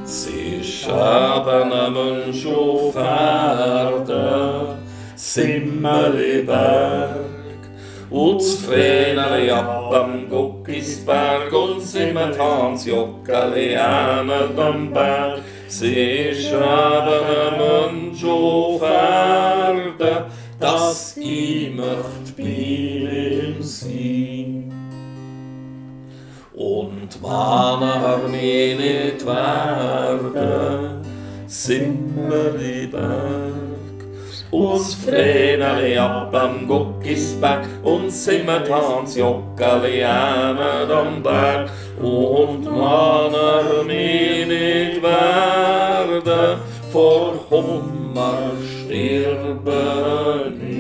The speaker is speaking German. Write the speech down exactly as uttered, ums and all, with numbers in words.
Sie schaben am Mensch auf Erde, Simmeliberg, und das Vreneli ab am Guckisberg, und simmet Hans-Jockeli an am Berg. Sie schaben am Mensch auf Erde, dass ich möcht bei ihm sein. Und wann er mich nicht werde, Simmeliberg, und das Vreneli ab am Guckisberg, und simmet Hans-Jockeli an am Berg. Und wann er mich nicht werde, vor Hummer sterben